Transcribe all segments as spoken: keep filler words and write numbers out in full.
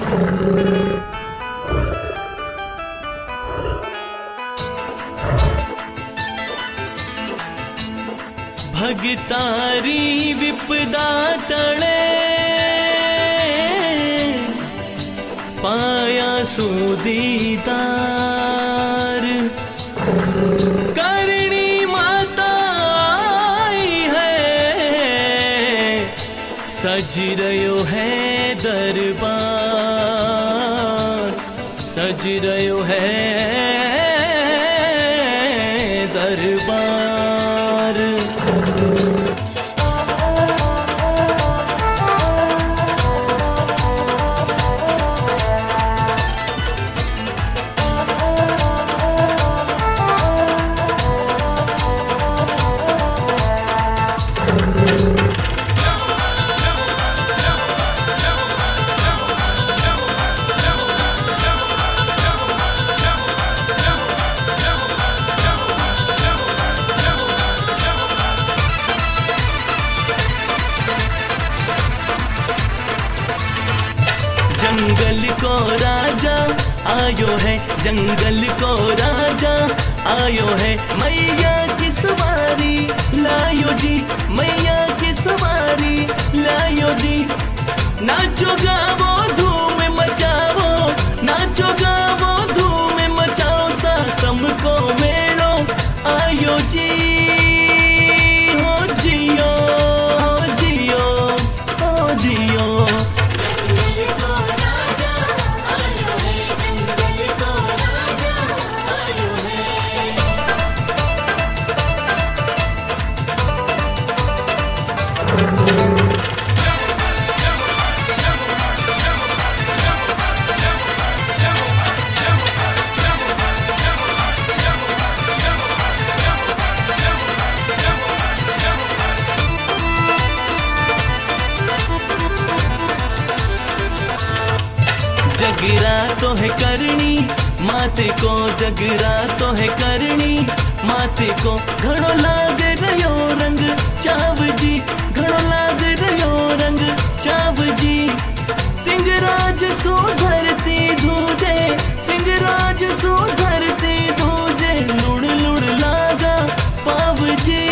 भगतारी विपदा टळे पाया सुदीदार करणी माता आई है सज रयो है दरबार सज रयो है दरबार। जंगल को राजा आयो है जंगल को राजा आयो है मैया की सवारी लायो जी मैया की सवारी लायो जी। नाचो गावो धूम मचाओ नाचो गावो धूम मचाओ सातम को मेलो आयो जी हो जियो हो जियो हो जियो। जगरा तो है करनी माते को जगरा तो है करनी माते को घणो लाग रयो रंग चाव जी घणो लाग रयो रंग चाव जी। सिंगराज सो धरती धूजे सिंगराज सो धरती धूजे लुड़ लुड़ लागा पाव जी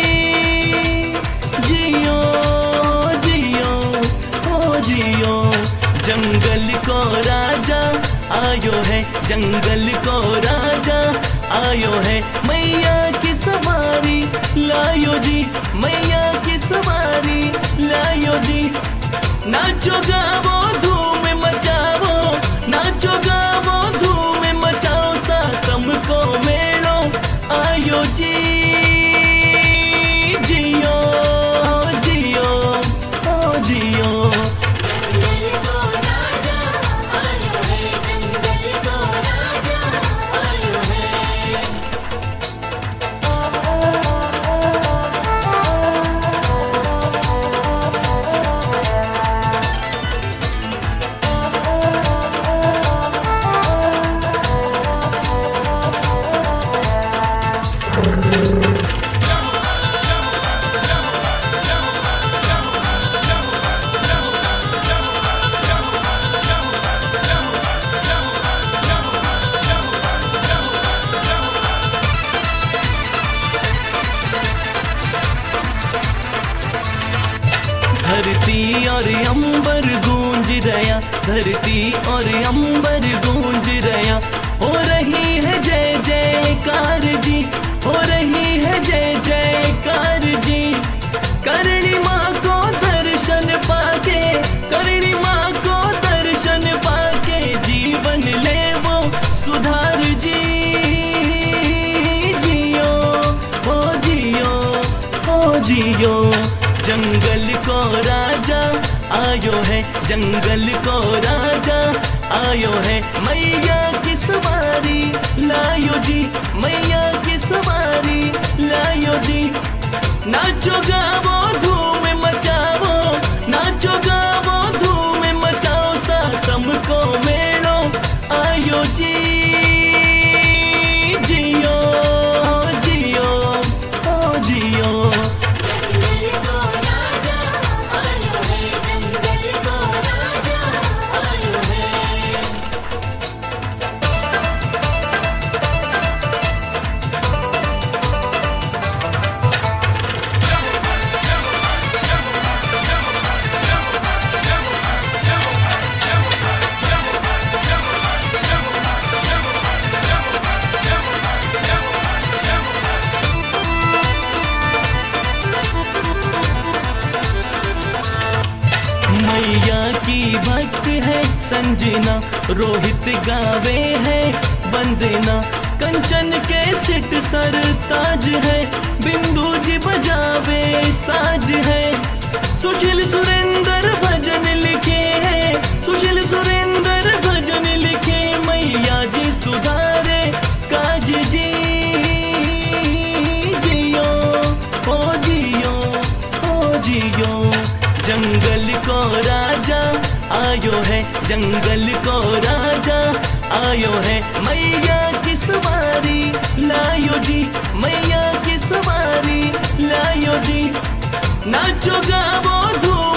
जियो जियो हो जियो। जंगल को राजा आयो है जंगल को राजा आयो है मैया की सवारी लायो जी मैया की सवारी लायो जी। नाचो गावो धूम मचाओ नाचो गावो धूम मचाओ सातम को मेलो आयो जी जियो जियो ओ जियो। धरती और अंबर गूंज रया धरती और अंबर गूंज रया हो रही है जय जयकार जी हो रही है जय जयकार जी। करणी माँ को दर्शन पाके करणी माँ को दर्शन पाके जीवन ले वो सुधार जी जियो हो जियो हो जियो। जंगल को राजा आयो है जंगल को राजा आयो है मैया की सवारी लायो जी मैया की सवारी लायो जी। नाचो गावो धूम मचाओ नाचो गावो धूम मचाओ सातम को मेलो आयो जी जियो जियो ओ जियो। जंगल को राजा आयो है जंगल को राजा आयो है है संजना, रोहित गावे है वंदना, कंचन के सिट सर ताज है, बिंदु जी बजावे साज है, सुशील सुरेंद्र भजन लिखे हैं, सुशील सुरेंद्र भजन लिखे, मैया जी सुधारे काज जी, जियो ओ जियो ओ जियो। जंगल को राजा आयो है, जंगल को राजा आयो है, मैया की सवारी लायो जी, मैया की सवारी लायो जी, नाचो गावो धूम